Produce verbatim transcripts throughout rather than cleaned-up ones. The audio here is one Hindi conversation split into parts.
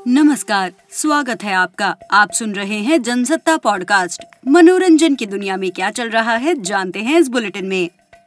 नमस्कार, स्वागत है आपका। आप सुन रहे हैं जनसत्ता पॉडकास्ट। मनोरंजन की दुनिया में क्या चल रहा है जानते हैं इस बुलेटिन में।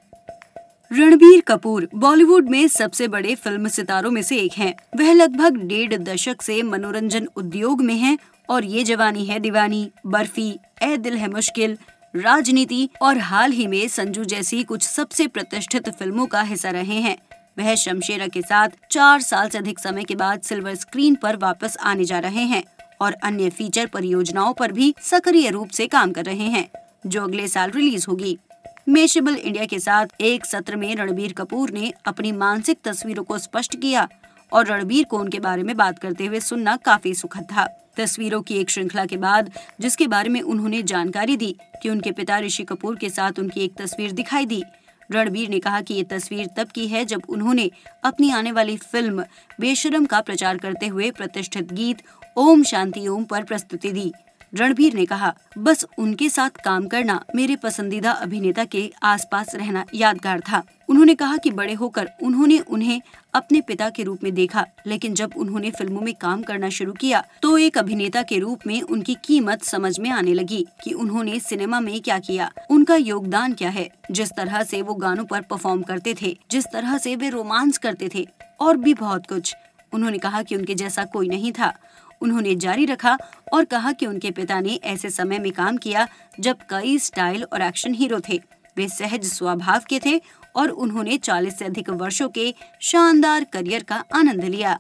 रणबीर कपूर बॉलीवुड में सबसे बड़े फिल्म सितारों में से एक हैं। वह लगभग डेढ़ दशक से मनोरंजन उद्योग में हैं और ये जवानी है दीवानी, बर्फी, ए दिल है मुश्किल, राजनीति और हाल ही में संजू जैसी कुछ सबसे प्रतिष्ठित फिल्मों का हिस्सा रहे हैं। वह शमशेरा के साथ चार साल से अधिक समय के बाद सिल्वर स्क्रीन पर वापस आने जा रहे हैं और अन्य फीचर परियोजनाओं पर भी सक्रिय रूप से काम कर रहे हैं, जो अगले साल रिलीज होगी। मेशेबल इंडिया के साथ एक सत्र में रणबीर कपूर ने अपनी मानसिक तस्वीरों को स्पष्ट किया और रणबीर को उनके बारे में बात करते हुए सुनना काफी सुखद था। तस्वीरों की एक श्रृंखला के बाद जिसके बारे में उन्होंने जानकारी दी कि उनके पिता ऋषि कपूर के साथ उनकी एक तस्वीर दिखाई दी। रणबीर ने कहा कि ये तस्वीर तब की है जब उन्होंने अपनी आने वाली फिल्म बेशरम का प्रचार करते हुए प्रतिष्ठित गीत ओम शांति ओम पर प्रस्तुति दी। रणबीर ने कहा, बस उनके साथ काम करना, मेरे पसंदीदा अभिनेता के आसपास रहना यादगार था। उन्होंने कहा कि बड़े होकर उन्होंने उन्हें अपने पिता के रूप में देखा, लेकिन जब उन्होंने फिल्मों में काम करना शुरू किया तो एक अभिनेता के रूप में उनकी कीमत समझ में आने लगी कि उन्होंने सिनेमा में क्या किया, उनका योगदान क्या है। जिस तरह से वो गानों पर परफॉर्म करते थे, जिस तरह से वे रोमांस करते थे और भी बहुत कुछ। उन्होंने कहा कि उनके जैसा कोई नहीं था। उन्होंने जारी रखा और कहा कि उनके पिता ने ऐसे समय में काम किया जब कई स्टाइल और एक्शन हीरो थे। वे सहज स्वभाव के थे और उन्होंने चालीस से अधिक वर्षों के शानदार करियर का आनंद लिया।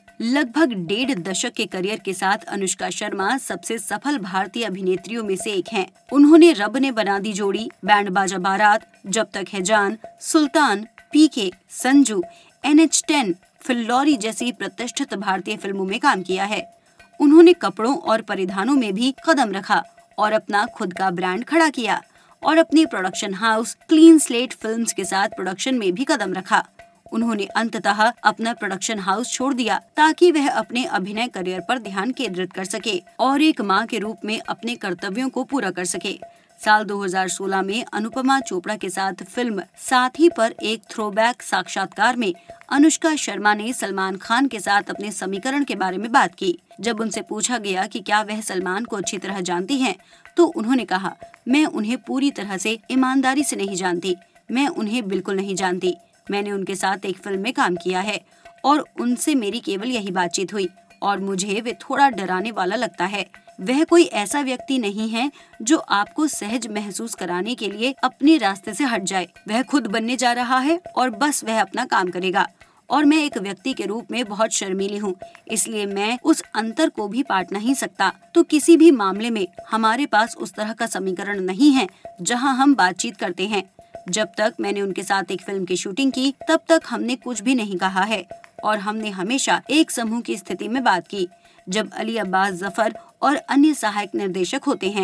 लगभग डेढ़ दशक के करियर के साथ अनुष्का शर्मा सबसे सफल भारतीय अभिनेत्रियों में से एक हैं। उन्होंने रब ने बना दी जोड़ी, बैंड बाजा बारात, जब Tak Hai Jaan, Sultan, PK, Sanju, N H ten, Phillauri जैसी प्रतिष्ठित भारतीय फिल्मों में काम किया है। उन्होंने कपड़ों और परिधानों में भी कदम रखा और अपना खुद का ब्रांड खड़ा किया और अपनी production house Clean Slate Films के साथ प्रोडक्शन में भी कदम रखा। उन्होंने अंततः अपना प्रोडक्शन हाउस छोड़ दिया ताकि वह अपने अभिनय करियर पर ध्यान केंद्रित कर सके और एक मां के रूप में अपने कर्तव्यों को पूरा कर सके। साल दो हज़ार सोलह में अनुपमा चोपड़ा के साथ फिल्म साथी पर एक थ्रोबैक साक्षात्कार में अनुष्का शर्मा ने सलमान खान के साथ अपने समीकरण के बारे में बात की। जब उनसे पूछा गया कि क्या वह सलमान को अच्छी तरह जानती हैं, तो उन्होंने कहा, मैं उन्हें पूरी तरह से ईमानदारी से नहीं जानती, मैं उन्हें बिल्कुल नहीं जानती। मैंने उनके साथ एक फिल्म में काम किया है और उनसे मेरी केवल यही बातचीत हुई और मुझे वे थोड़ा डराने वाला लगता है। वह कोई ऐसा व्यक्ति नहीं है जो आपको सहज महसूस कराने के लिए अपने रास्ते से हट जाए। वह खुद बनने जा रहा है और बस वह अपना काम करेगा और मैं एक व्यक्ति के रूप में बहुत शर्मीली हूँ, इसलिए मैं उस अंतर को भी पाट नहीं सकता। तो किसी भी मामले में हमारे पास उस तरह का समीकरण नहीं है जहाँ हम बातचीत करते हैं। जब तक मैंने उनके साथ एक फिल्म की शूटिंग की तब तक हमने कुछ भी नहीं कहा है और हमने हमेशा एक समूह की स्थिति में बात की जब अली अब्बास जफर और अन्य सहायक निर्देशक होते हैं।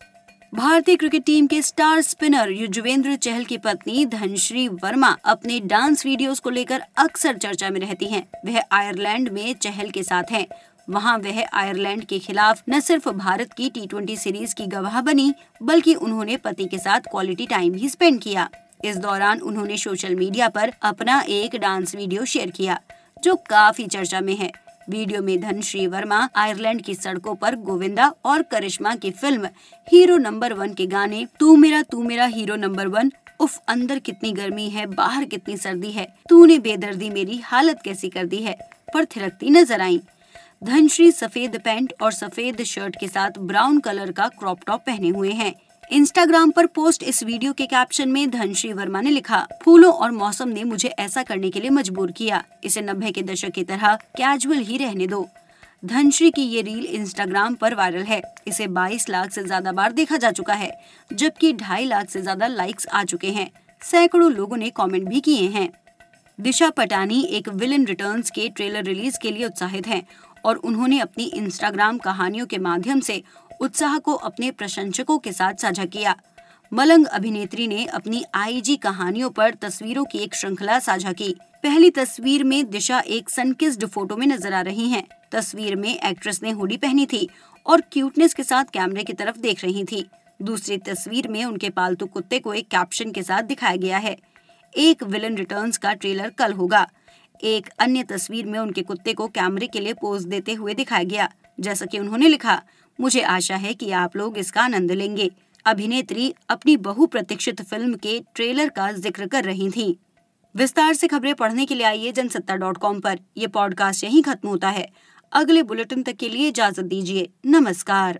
भारतीय क्रिकेट टीम के स्टार स्पिनर युजवेंद्र चहल की पत्नी धनश्री वर्मा अपने डांस वीडियोस को लेकर अक्सर चर्चा में रहती हैं। वह आयरलैंड में चहल के साथ हैं। वहां वह आयरलैंड के खिलाफ न सिर्फ भारत की टी ट्वेंटी सीरीज की गवाह बनी, बल्कि उन्होंने पति के साथ क्वालिटी टाइम भी स्पेंड किया। इस दौरान उन्होंने सोशल मीडिया पर अपना एक डांस वीडियो शेयर किया जो काफी चर्चा में है। वीडियो में धनश्री वर्मा आयरलैंड की सड़कों पर गोविंदा और करिश्मा की फिल्म हीरो नंबर वन के गाने तू मेरा तू मेरा हीरो नंबर वन, उफ अंदर कितनी गर्मी है, बाहर कितनी सर्दी है, तूने बेदर्दी मेरी हालत कैसी कर दी है पर थिरकती नजर आई। धनश्री सफेद पैंट और सफेद शर्ट के साथ ब्राउन कलर का क्रॉप टॉप पहने हुए हैं। इंस्टाग्राम पर पोस्ट इस वीडियो के कैप्शन में धनश्री वर्मा ने लिखा, फूलों और मौसम ने मुझे ऐसा करने के लिए मजबूर किया, इसे नब्बे के दशक की तरह कैजुअल ही रहने दो। धनश्री की ये रील इंस्टाग्राम पर वायरल है। इसे बाईस लाख से ज्यादा बार देखा जा चुका है, जबकि ढाई लाख से ज्यादा लाइक्स आ चुके हैं। सैकड़ों लोगों ने कमेंट भी किए हैं। दिशा पटानी एक विलन रिटर्न्स के ट्रेलर रिलीज के लिए उत्साहित हैं और उन्होंने अपनी इंस्टाग्राम कहानियों के माध्यम से उत्साह को अपने प्रशंसकों के साथ साझा किया। मलंग अभिनेत्री ने अपनी आईजी कहानियों पर तस्वीरों की एक श्रृंखला साझा की। पहली तस्वीर में दिशा एक सनकिस्ड फोटो में नजर आ रही हैं। तस्वीर में एक्ट्रेस ने हुडी पहनी थी और क्यूटनेस के साथ कैमरे की तरफ देख रही थी। दूसरी तस्वीर में उनके पालतू कुत्ते को एक कैप्शन के साथ दिखाया गया है, एक विलन रिटर्न्स का ट्रेलर कल होगा। एक अन्य तस्वीर में उनके कुत्ते को कैमरे के लिए पोज देते हुए दिखाया गया। जैसा कि उन्होंने लिखा, मुझे आशा है कि आप लोग इसका आनंद लेंगे। अभिनेत्री अपनी बहुप्रतीक्षित फिल्म के ट्रेलर का जिक्र कर रही थीं। विस्तार से खबरें पढ़ने के लिए आइए जनसत्ता डॉट कॉम पर। यह पॉडकास्ट यहीं खत्म होता है। अगले बुलेटिन तक के लिए इजाजत दीजिए। नमस्कार।